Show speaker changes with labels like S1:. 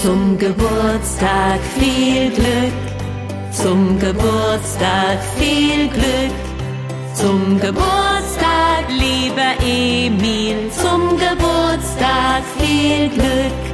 S1: Zum Geburtstag viel Glück, zum Geburtstag viel Glück, zum Geburtstag, lieber Emil, zum Geburtstag viel Glück.